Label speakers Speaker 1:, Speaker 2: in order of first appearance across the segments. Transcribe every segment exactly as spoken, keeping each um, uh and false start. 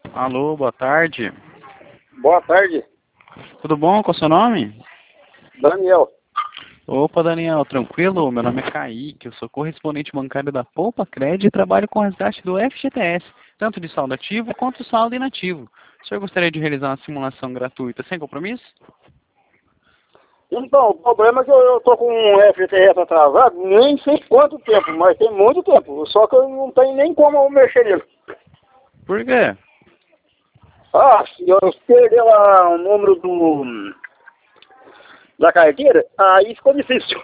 Speaker 1: Alô, boa tarde.
Speaker 2: Boa tarde,
Speaker 1: Tudo bom? Qual é o seu nome?
Speaker 2: Daniel.
Speaker 1: Opa, Daniel, tranquilo? Meu nome é Kaique, eu sou correspondente bancário da Poupa Cred e trabalho com resgate do F G T S, tanto de saldo ativo quanto saldo inativo. O senhor gostaria de realizar uma simulação gratuita sem compromisso?
Speaker 2: Então, o problema é que eu, eu tô com um F T S atrasado, nem sei quanto tempo, mas tem muito tempo. Só que eu não tenho nem como eu mexer nele.
Speaker 1: Por quê?
Speaker 2: Ah, se eu perder lá o número do da carteira, aí ficou difícil.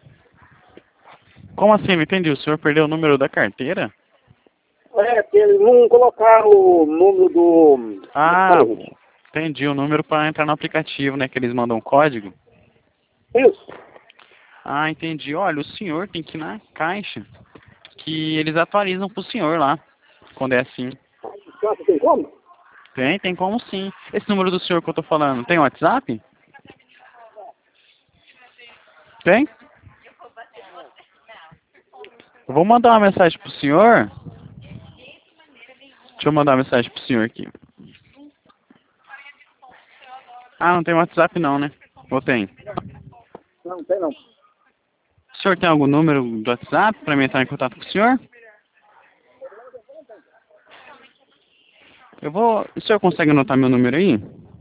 Speaker 1: Como assim? Não entendi. O senhor perdeu o número da carteira?
Speaker 2: É, que eles não colocaram o número do...
Speaker 1: Ah, entendi. O número para entrar no aplicativo, né? Que eles mandam um código.
Speaker 2: Isso.
Speaker 1: Ah, entendi. Olha, o senhor tem que ir na caixa, que eles atualizam pro senhor lá, quando é assim.
Speaker 2: Você tem como?
Speaker 1: Tem, tem como sim. Esse número do senhor que eu tô falando, tem WhatsApp? Tem? Eu vou mandar uma mensagem pro senhor. Deixa eu mandar uma mensagem pro senhor aqui. Ah, não tem WhatsApp não, né? Ou tem?
Speaker 2: Não, não tem não.
Speaker 1: O senhor tem algum número do WhatsApp para mim entrar em contato com o senhor? Eu vou... O senhor consegue anotar meu número aí?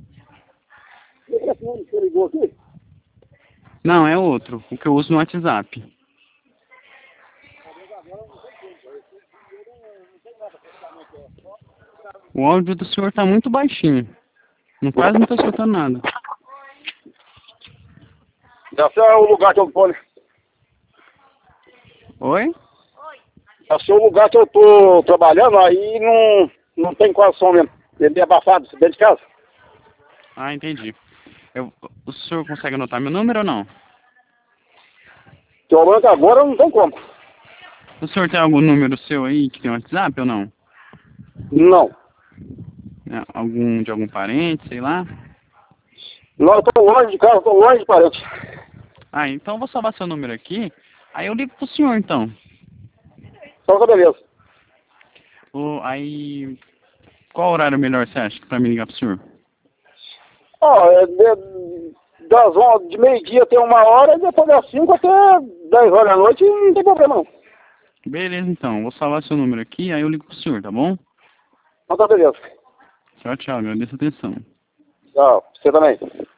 Speaker 2: Esse número que você ligou aqui?
Speaker 1: Não, é outro. O que eu uso no WhatsApp. O áudio do senhor tá muito baixinho. Não, quase não tô escutando nada.
Speaker 2: Esse é o lugar que eu tô, né?
Speaker 1: Oi?
Speaker 2: Esse é o lugar que eu tô trabalhando, aí não, não tem quase som mesmo. Ele é bem abafado, dentro de casa.
Speaker 1: Ah, entendi. Eu... O senhor consegue anotar meu número ou não?
Speaker 2: Que o branco agora não tem como.
Speaker 1: O senhor tem algum número seu aí que tem WhatsApp ou não?
Speaker 2: Não.
Speaker 1: É, algum de algum parente, sei lá?
Speaker 2: Não, eu tô longe de casa, tô longe de parente.
Speaker 1: Ah, então eu vou salvar seu número aqui. Aí eu ligo pro senhor então.
Speaker 2: Então tá beleza.
Speaker 1: O... Aí... Qual horário melhor você acha pra me ligar pro senhor?
Speaker 2: Ó, é de, das onze, de meio-dia até uma hora, e depois das cinco até dez horas da noite, não tem problema não.
Speaker 1: Beleza então, vou salvar seu número aqui, aí eu ligo pro senhor, tá bom?
Speaker 2: Então tá beleza.
Speaker 1: Tchau, tchau, agradeço a atenção.
Speaker 2: Tchau, você também.